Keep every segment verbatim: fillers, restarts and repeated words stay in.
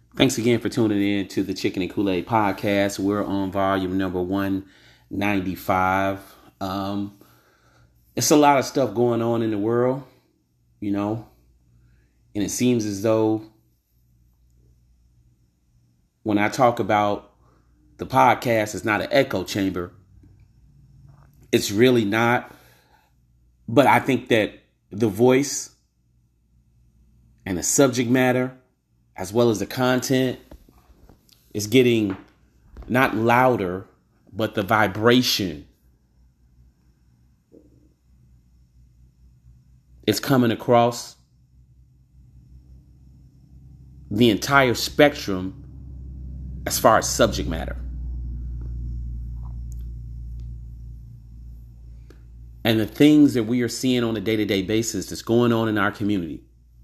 Thanks again for tuning in to the Chicken and Kool-Aid podcast. We're on volume number one ninety-five. Um, it's a lot of stuff going on in the world, you know, and it seems as though when I talk about the podcast, it's not an echo chamber. It's really not. But I think that the voice and the subject matter, as well as the content, is getting not louder, but the vibration is coming across the entire spectrum as far as subject matter. And the things that we are seeing on a day-to-day basis that's going on in our community.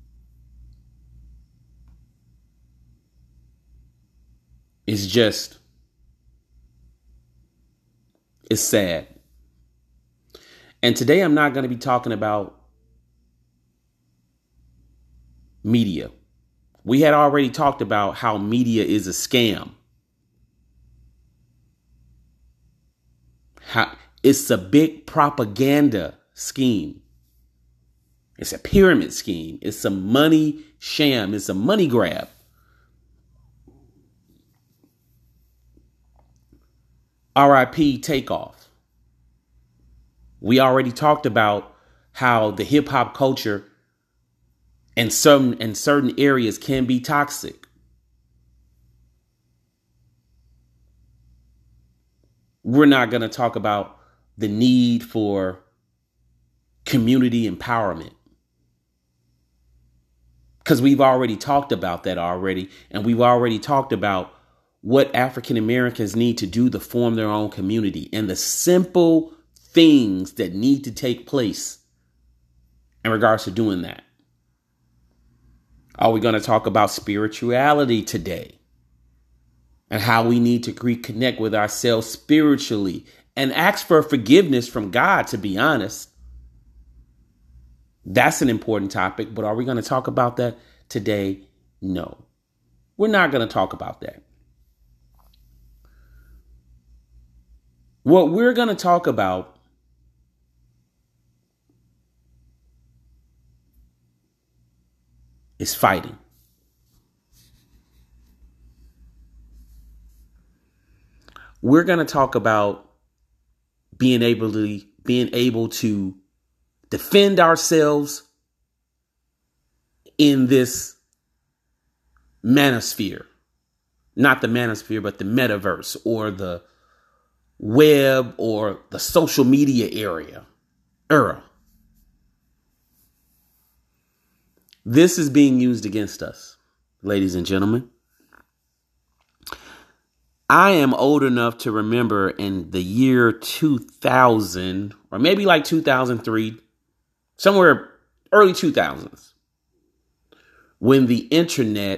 It's just, it's sad. And today I'm not going to be talking about media. We had already talked about how media is a scam. How it's a big propaganda scheme. It's a pyramid scheme. It's a money sham. It's a money grab. R I P Takeoff. We already talked about how the hip hop culture in certain in certain areas can be toxic. We're not going to talk about the need for community empowerment, because we've already talked about that already. And we've already talked about what African Americans need to do to form their own community and the simple things that need to take place in regards to doing that. Are we going to talk about spirituality today and how we need to reconnect with ourselves spiritually and ask for forgiveness from God, to be honest? That's an important topic, but are we going to talk about that today? No, we're not going to talk about that. What we're going to talk about is fighting. We're going to talk about being able to being able to defend ourselves in this manosphere, not the manosphere, but the metaverse or the web or the social media area era. This is being used against us, ladies and gentlemen. I am old enough to remember in the year two thousand, or maybe like two thousand three, somewhere early two thousands, when the internet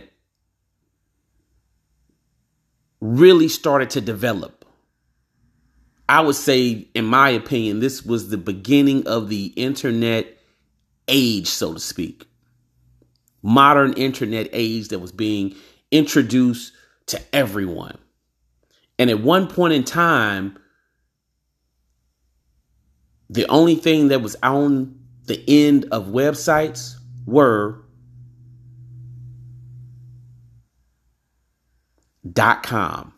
really started to develop. I would say, in my opinion, this was the beginning of the internet age, so to speak. Modern internet age that was being introduced to everyone. And at one point in time, the only thing that was on the end of websites were .com.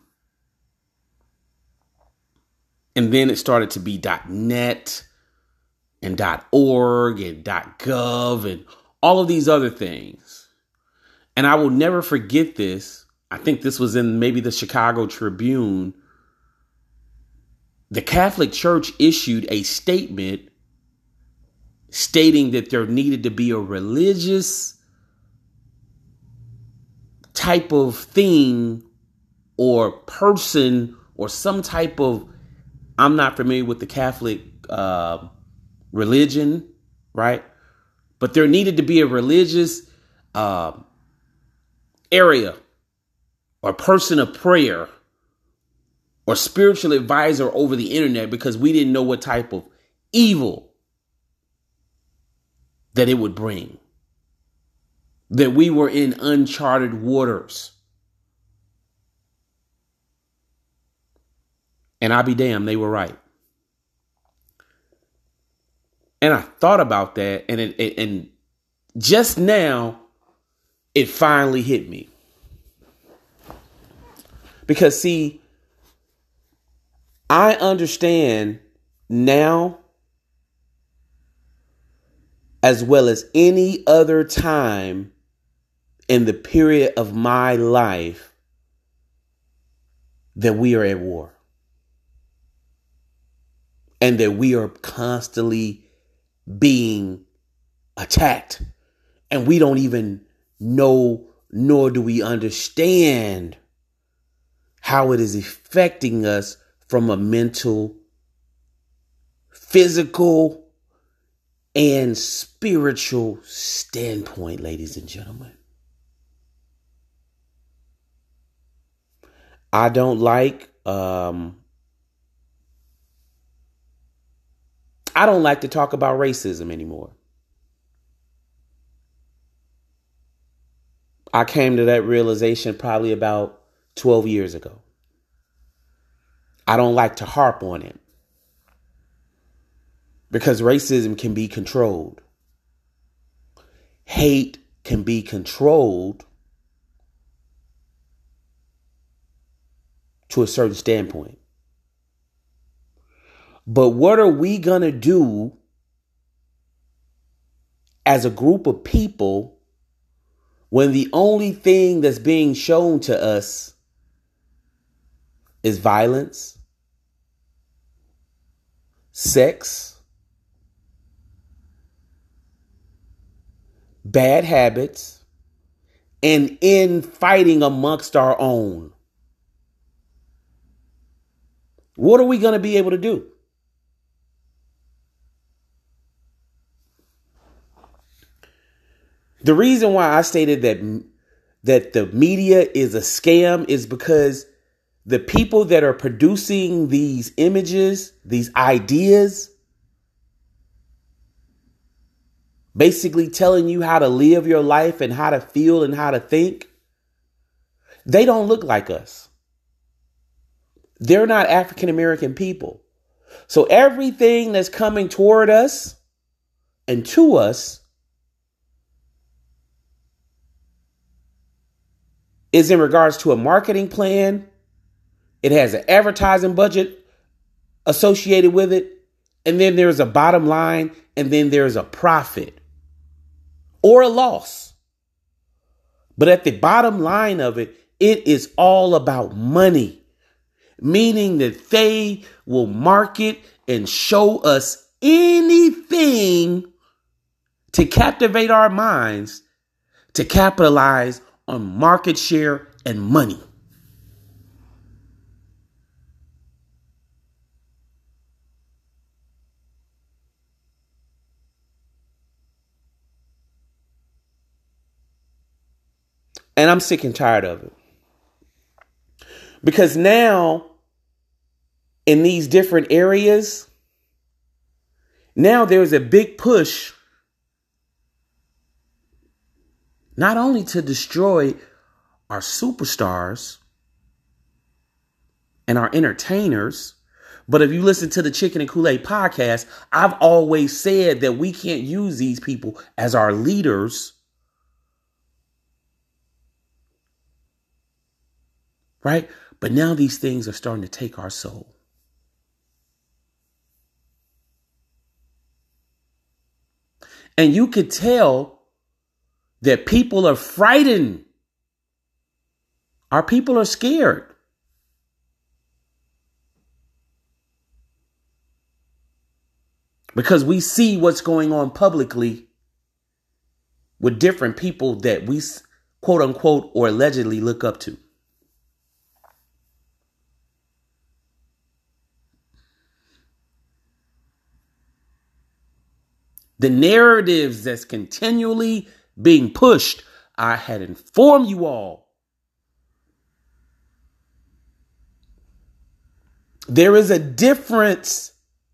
And then it started to be .net and .org and .gov and all of these other things. And I will never forget this. I think this was in maybe the Chicago Tribune. The Catholic Church issued a statement stating that there needed to be a religious type of thing or person or some type of, I'm not familiar with the Catholic uh, religion, right? But there needed to be a religious uh, area or person of prayer or spiritual advisor over the internet, because we didn't know what type of evil that it would bring. That we were in uncharted waters. And I'll be damned, they were right. And I thought about that, and it, it, and just now, it finally hit me. Because, see, I understand now, as well as any other time in the period of my life, that we are at war. And that we are constantly being attacked. And we don't even know, nor do we understand how it is affecting us from a mental, physical, and spiritual standpoint, ladies and gentlemen. I don't like, um, I don't like to talk about racism anymore. I came to that realization probably about twelve years ago. I don't like to harp on it because racism can be controlled. Hate can be controlled to a certain standpoint. But what are we going to do as a group of people when the only thing that's being shown to us is violence, sex, bad habits, and infighting amongst our own? What are we going to be able to do? The reason why I stated that that the media is a scam is because the people that are producing these images, these ideas, basically telling you how to live your life and how to feel and how to think, they don't look like us. They're not African American people. So everything that's coming toward us and to us is in regards to a marketing plan. It has an advertising budget associated with it. And then there's a bottom line. And then there's a profit or a loss. But at the bottom line of it, it is all about money, meaning that they will market and show us anything to captivate our minds, to capitalize on market share and money. And I'm sick and tired of it. Because now, in these different areas, now there's a big push not only to destroy our superstars and our entertainers, but if you listen to the Chicken and Kool-Aid podcast, I've always said that we can't use these people as our leaders. Right? But now these things are starting to take our soul. And you could tell that people are frightened. Our people are scared. Because we see what's going on publicly with different people that we quote unquote or allegedly look up to. The narratives that's continually being pushed, I had informed you all. There is a difference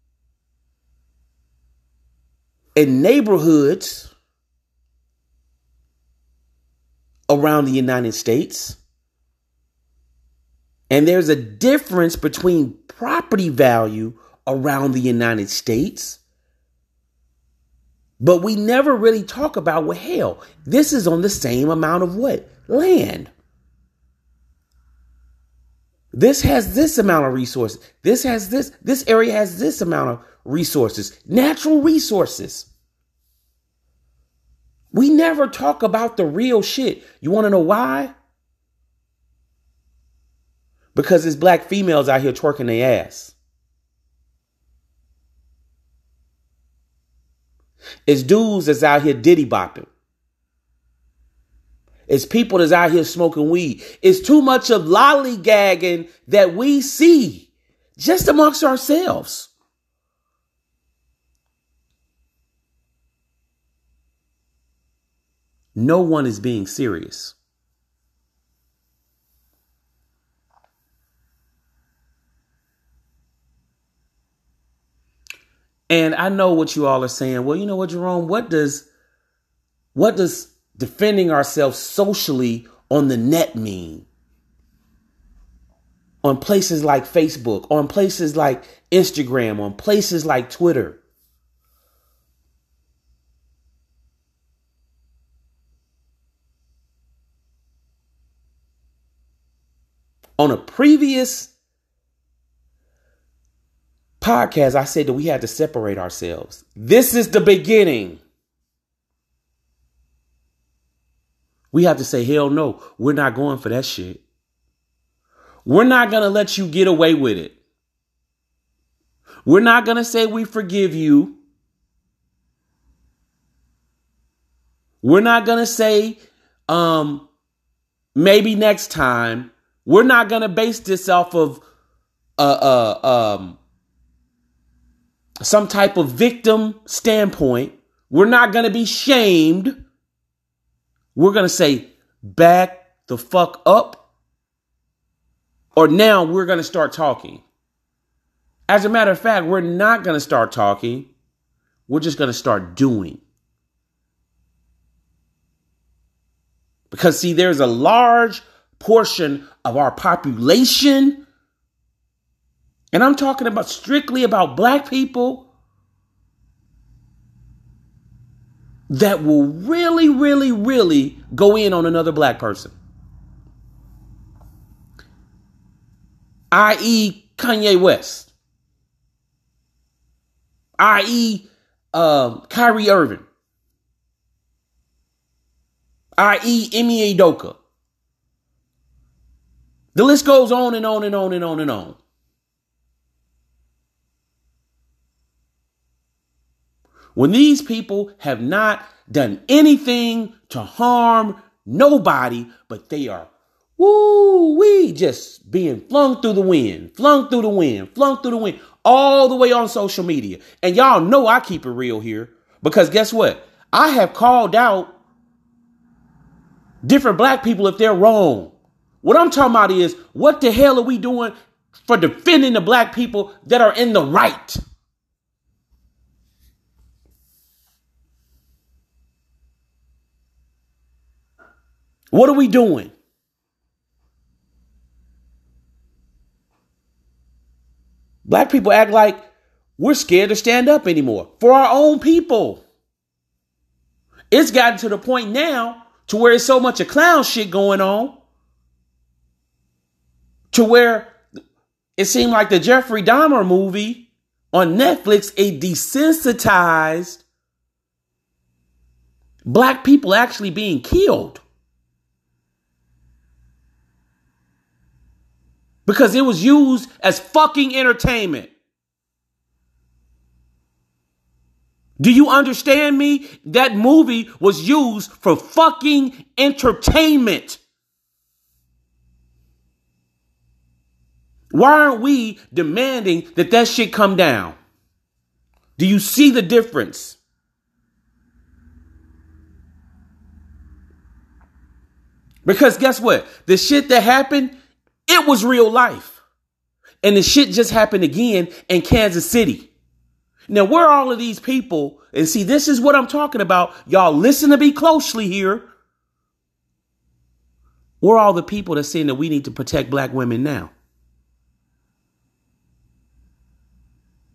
in neighborhoods around the United States And there's a difference between property value around the United States. But we never really talk about, well, hell, this is on the same amount of what? Land. This has this amount of resources. This has this. This area has this amount of resources. Natural resources. We never talk about the real shit. You want to know why? Because there's black females out here twerking their ass. It's dudes that's out here diddy bopping. It's people that's out here smoking weed. It's too much of lollygagging that we see just amongst ourselves. No one is being serious. And I know what you all are saying. Well, you know what, Jerome? What does what does defending ourselves socially on the net mean? On places like Facebook, on places like Instagram, on places like Twitter. On a previous podcast, I said that we had to separate ourselves. This is the beginning. We have to say, hell no, we're not going for that shit. We're not going to let you get away with it. We're not going to say we forgive you. We're not going to say um, maybe next time. We're not going to base this off of uh, uh, um, some type of victim standpoint. We're not going to be shamed. We're going to say, back the fuck up. Or now we're going to start talking. As a matter of fact, we're not going to start talking. We're just going to start doing. Because, see, there's a large portion of our population, and I'm talking about strictly about black people, that will really, really, really go in on another black person. that is. Kanye West. that is. Uh, Kyrie Irving. that is. Emi Udoka. The list goes on and on and on and on and on. When these people have not done anything to harm nobody, but they are, woo wee, just being flung through the wind, flung through the wind, flung through the wind, all the way on social media. And y'all know I keep it real here, because guess what? I have called out different black people if they're wrong. What I'm talking about is, what the hell are we doing for defending the black people that are in the right? What are we doing? Black people act like we're scared to stand up anymore for our own people. It's gotten to the point now to where it's so much of clown shit going on, to where it seemed like the Jeffrey Dahmer movie on Netflix, it desensitized black people actually being killed. Because it was used as fucking entertainment. Do you understand me? That movie was used for fucking entertainment. Why aren't we demanding that that shit come down? Do you see the difference? Because guess what? The shit that happened, it was real life. And the shit just happened again in Kansas City. Now, where are all of these people? And see, this is what I'm talking about. Y'all listen to me closely here. Where are all the people that saying that we need to protect black women now?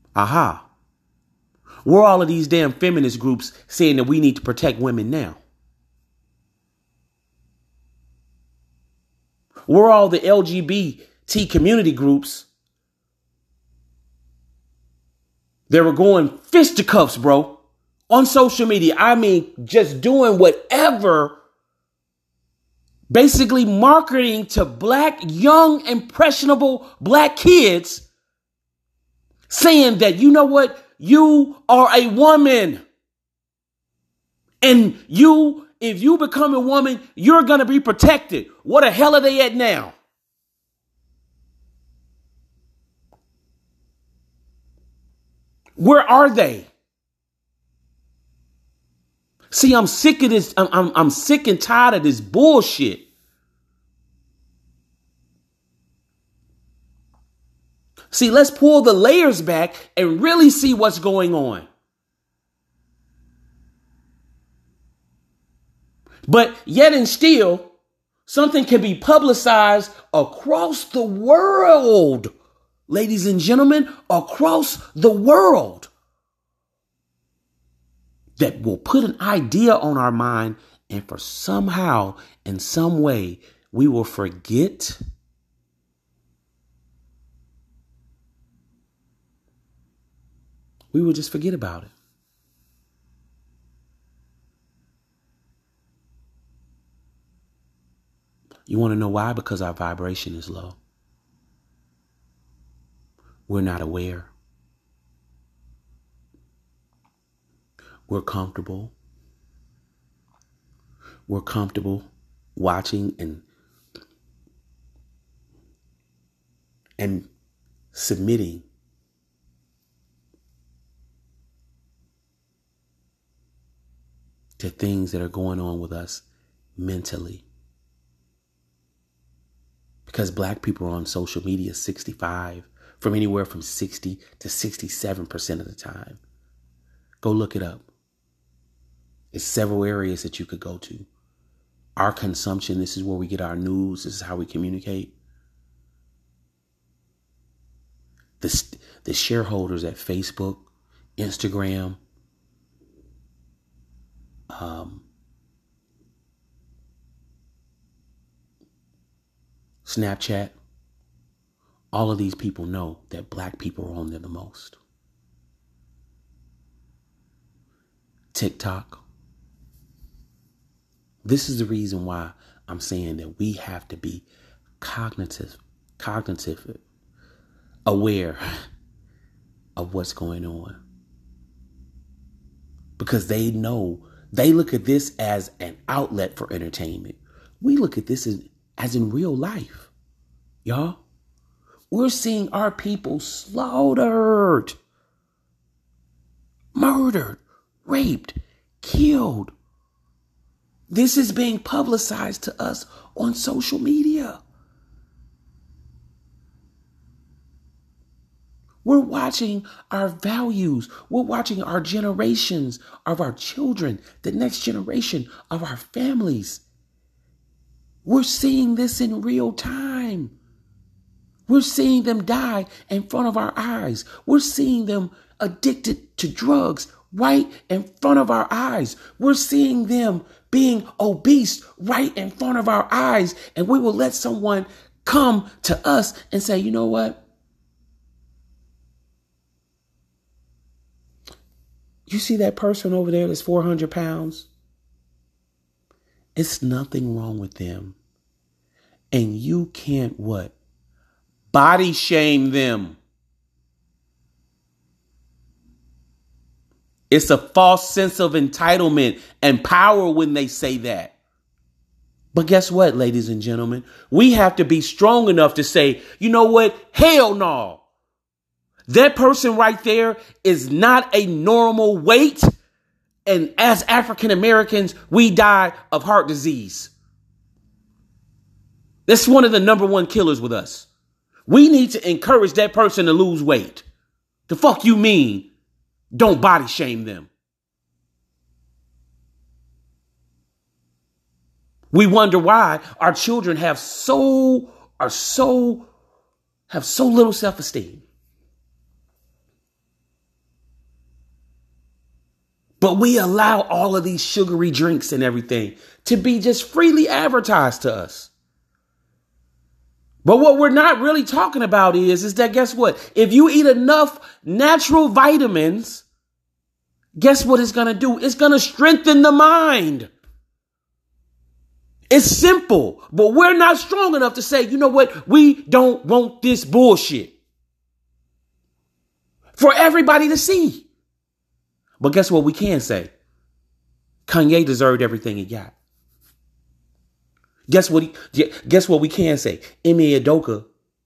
Aha. Where are all of these damn feminist groups saying that we need to protect women now? Where are all the L G B T community groups that were going fisticuffs, bro, on social media? I mean, just doing whatever, basically marketing to black, young, impressionable black kids, saying that, you know what? You are a woman. And you, if you become a woman, you're going to be protected. What the hell are they at now? Where are they? See, I'm sick of this. I'm, I'm, I'm sick and tired of this bullshit. See, let's pull the layers back and really see what's going on. But yet and still, something can be publicized across the world, ladies and gentlemen, across the world, that will put an idea on our mind, and for somehow, in some way, we will forget We will just forget about it. You want to know why? Because our vibration is low. We're not aware. We're comfortable. We're comfortable watching and and submitting to things that are going on with us mentally. Because black people are on social media sixty-five, from anywhere from sixty to sixty-seven percent of the time. Go look it up. There's several areas that you could go to. Our consumption, this is where we get our news. This is how we communicate. The, the shareholders at Facebook, Instagram, um, Snapchat, all of these people know that black people are on there the most. TikTok. This is the reason why I'm saying that we have to be cognitive, cognitive, aware of what's going on. Because they know, they look at this as an outlet for entertainment. We look at this as, as in real life. Y'all, we're seeing our people slaughtered, murdered, raped, killed. This is being publicized to us on social media. We're watching our values. We're watching our generations of our children, the next generation of our families. We're seeing this in real time. We're seeing them die in front of our eyes. We're seeing them addicted to drugs right in front of our eyes. We're seeing them being obese right in front of our eyes. And we will let someone come to us and say, you know what? You see that person over there that's four hundred pounds? It's nothing wrong with them. And you can't what? Body shame them. It's a false sense of entitlement and power when they say that. But guess what, ladies and gentlemen? We have to be strong enough to say, you know what? Hell no. That person right there is not a normal weight. And as African Americans, we die of heart disease. That's one of the number one killers with us. We need to encourage that person to lose weight. The fuck you mean? Don't body shame them. We wonder why our children have so, are so, have so little self-esteem. But we allow all of these sugary drinks and everything to be just freely advertised to us. But what we're not really talking about is, is that guess what? If you eat enough natural vitamins, guess what it's going to do? It's going to strengthen the mind. It's simple, but we're not strong enough to say, you know what? We don't want this bullshit for everybody to see. But guess what we can say? Kanye deserved everything he got. Guess what? He, guess what we can say? Ime Udoka,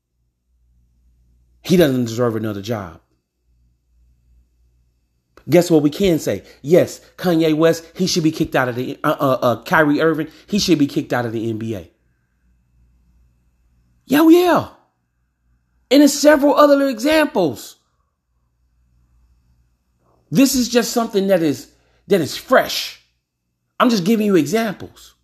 he doesn't deserve another job. Guess what we can say? Yes, Kanye West, he should be kicked out of the, uh, uh, uh, Kyrie Irving, he should be kicked out of the N B A. Yeah, yeah. And there's several other examples. This is just something that is, that is fresh. I'm just giving you examples.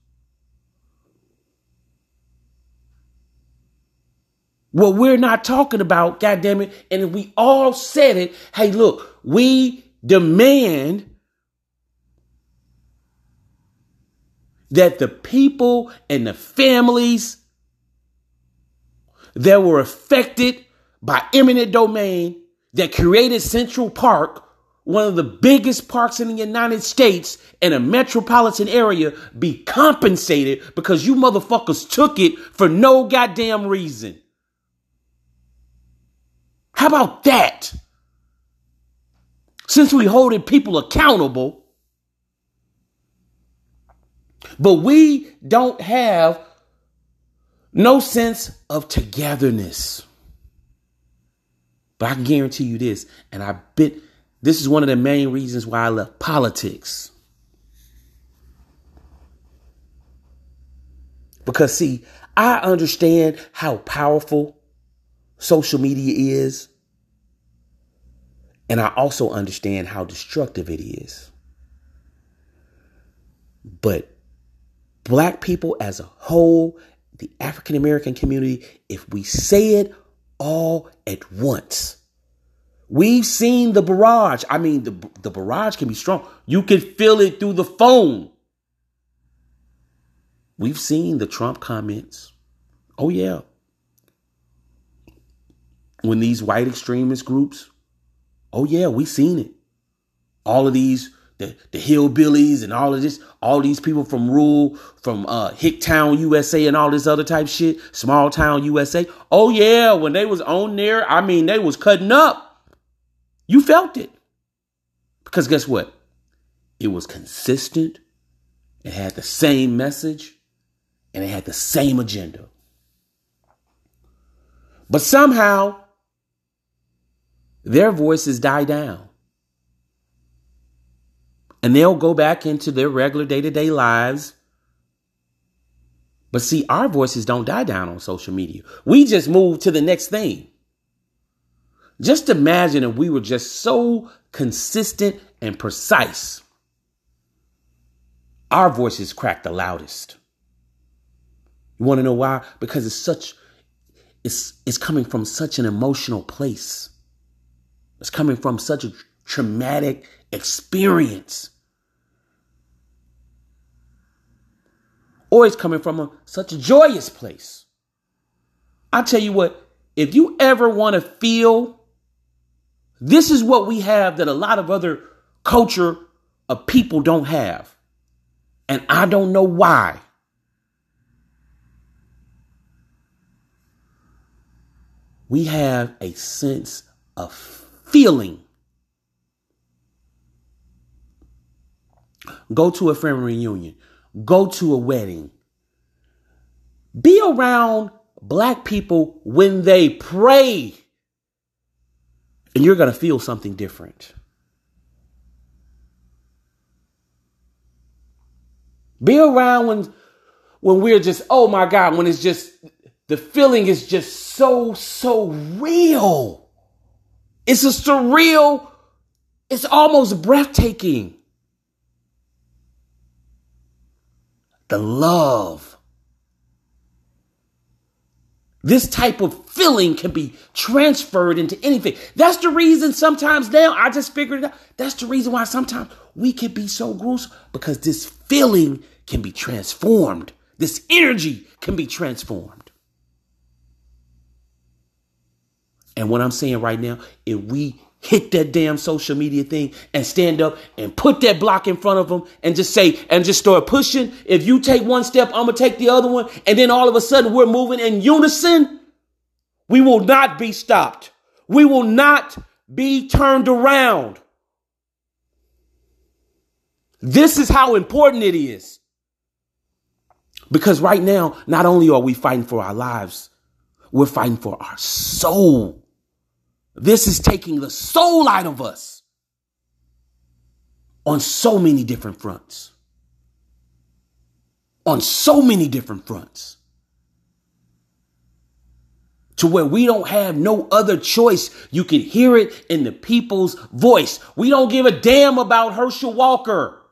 What we're not talking about, goddammit, and if we all said it, hey, look, we demand that the people and the families that were affected by eminent domain that created Central Park, one of the biggest parks in the United States in a metropolitan area, be compensated because you motherfuckers took it for no goddamn reason. How about that? Since we holding people accountable, but we don't have no sense of togetherness. But I can guarantee you this, and I bet this is one of the main reasons why I left politics. Because see, I understand how powerful social media is. And I also understand how destructive it is. But black people as a whole, the African American community, if we say it all at once, we've seen the barrage. I mean, the, the barrage can be strong. You can feel it through the phone. We've seen the Trump comments. Oh, yeah. When these white extremist groups, oh, yeah, we seen it. All of these, the, the hillbillies and all of this, all these people from rural, from uh, Hicktown, U S A and all this other type shit, small town U S A. Oh, yeah, when they was on there, I mean, they was cutting up. You felt it. Because guess what? It was consistent. It had the same message and it had the same agenda. But somehow, their voices die down. And they'll go back into their regular day-to-day lives. But see, our voices don't die down on social media. We just move to the next thing. Just imagine if we were just so consistent and precise. Our voices crack the loudest. You want to know why? Because it's such, it's, it's coming from such an emotional place. It's coming from such a traumatic experience. Or it's coming from a, such a joyous place. I'll tell you what, if you ever want to feel, this is what we have that a lot of other culture of people don't have. And I don't know why. We have a sense of feeling. Go to a family reunion. Go to a wedding. Be around black people when they pray. And you're going to feel something different. Be around when, when we're just, oh my God, when it's just, the feeling is just so, so real. It's a surreal, it's almost breathtaking. The love This type of feeling can be transferred into anything. That's the reason sometimes now, I just figured it out. That's the reason why sometimes we can be so gruesome, because this feeling can be transformed. This energy can be transformed. And what I'm saying right now, if we hit that damn social media thing and stand up and put that block in front of them and just say, and just start pushing. If you take one step, I'm going to take the other one. And then all of a sudden we're moving in unison. We will not be stopped. We will not be turned around. This is how important it is. Because right now, not only are we fighting for our lives, we're fighting for our soul. This is taking the soul out of us on so many different fronts. On so many different fronts. To where we don't have no other choice. You can hear it in the people's voice. We don't give a damn about Herschel Walker.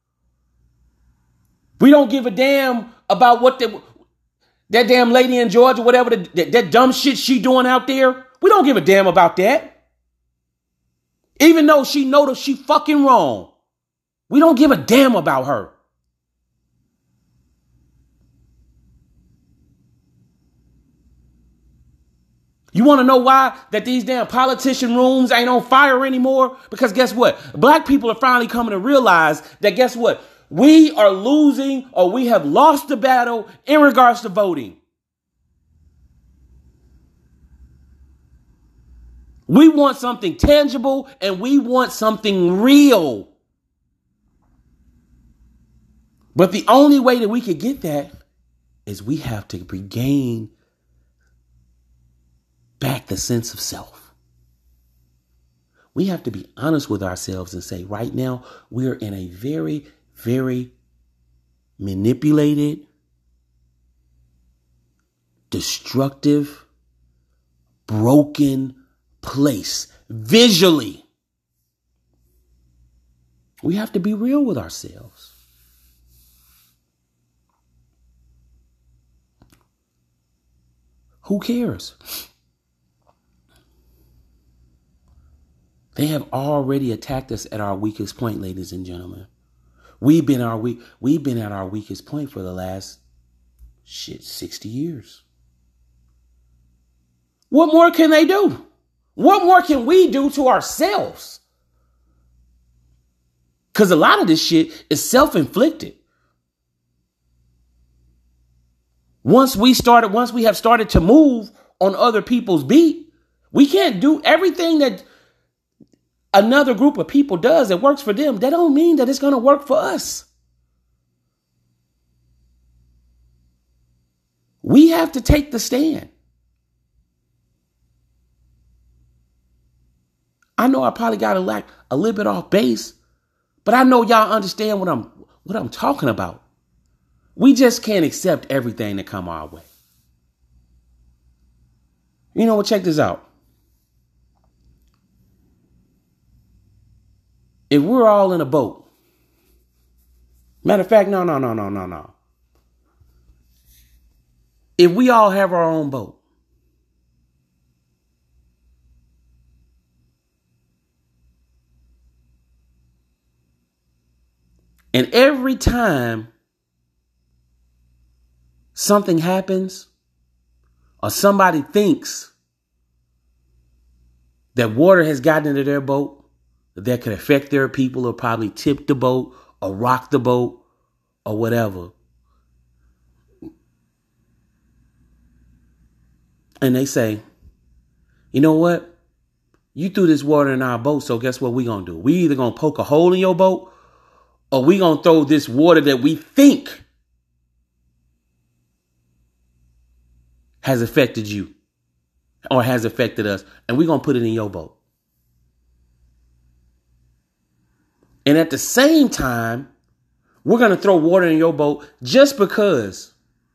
We don't give a damn about what the, that damn lady in Georgia, whatever the, that, that dumb shit she doing out there. We don't give a damn about that. Even though she know that she fucking wrong. We don't give a damn about her. You want to know why that these damn politician rooms ain't on fire anymore? Because guess what? Black people are finally coming to realize that guess what? We are losing, or we have lost the battle in regards to voting. We want something tangible and we want something real. But the only way that we could get that is we have to regain back the sense of self. We have to be honest with ourselves and say, right now, we're in a very, very manipulated, destructive, broken place visually. We have to be real with ourselves. Who cares? They have already attacked us at our weakest point, ladies and gentlemen. We've been our weak. We've been at our weakest point for the last shit sixty years. What more can they do? What more can we do to ourselves? Because a lot of this shit is self-inflicted. Once we started, once we have started to move on other people's beat, we can't do everything that another group of people does that works for them. That don't mean that it's going to work for us. We have to take the stand. I know I probably got to lack a little bit off base, but I know y'all understand what I'm what I'm talking about. We just can't accept everything that come our way. You know what? Check this out. If we're all in a boat, matter of fact, no, no, no, no, no, no. If we all have our own boat, and every time something happens or somebody thinks that water has gotten into their boat that could affect their people or probably tip the boat or rock the boat or whatever. And they say, you know what? You threw this water in our boat, so guess what we gonna do? We either gonna poke a hole in your boat or we gonna throw this water that we think has affected you or has affected us, and we're gonna put it in your boat. And at the same time, we're going to throw water in your boat just because.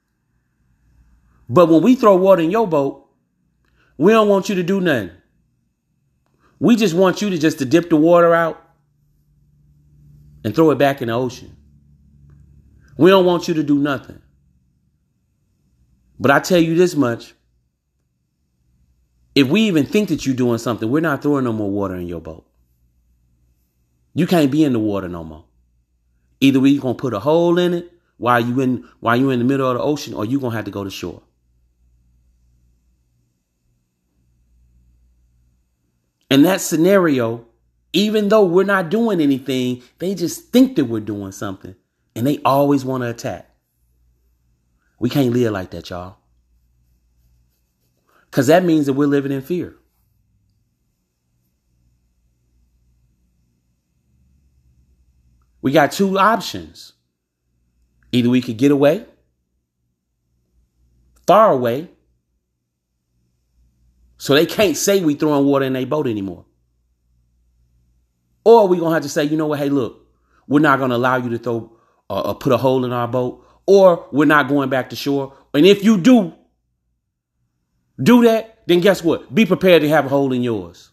But when we throw water in your boat, we don't want you to do nothing. We just want you to just to dip the water out and throw it back in the ocean. We don't want you to do nothing. But I tell you this much, If we even think that you're doing something, we're not throwing no more water in your boat. You can't be in the water no more. Either we gonna put a hole in it while you in while you in the middle of the ocean, or you gonna have to go to shore. In that scenario, even though we're not doing anything, they just think that we're doing something, and they always want to attack. We can't live like that, y'all. Because that means that we're living in fear. We got two options. Either we could get away, far away, so they can't say we throwing water in their boat anymore. Or we're going to have to say, you know what, hey, look, we're not going to allow you to throw uh, or put a hole in our boat, or we're not going back to shore. And if you do do that, then guess what? Be prepared to have a hole in yours.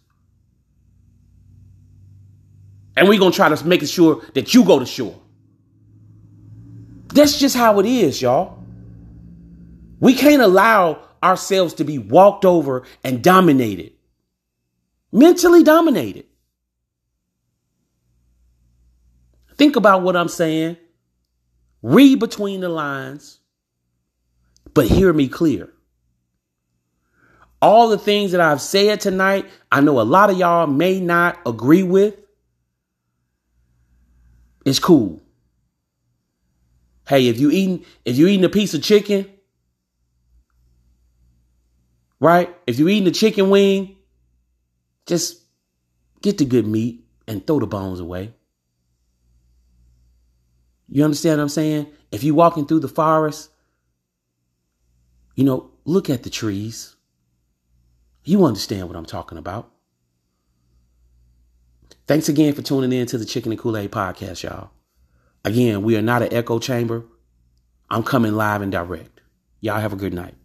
And we're going to try to make sure that you go to shore. That's just how it is, y'all. We can't allow ourselves to be walked over and dominated. Mentally dominated. Think about what I'm saying. Read between the lines, but hear me clear. All the things that I've said tonight, I know a lot of y'all may not agree with. It's cool. Hey, if you eating, if you eating a piece of chicken, right? If you're eating a chicken wing, just get the good meat and throw the bones away. You understand what I'm saying? If you're walking through the forest, you know, look at the trees. You understand what I'm talking about. Thanks again for tuning in to the Chicken and Kool-Aid podcast, y'all. Again, we are not an echo chamber. I'm coming live and direct. Y'all have a good night.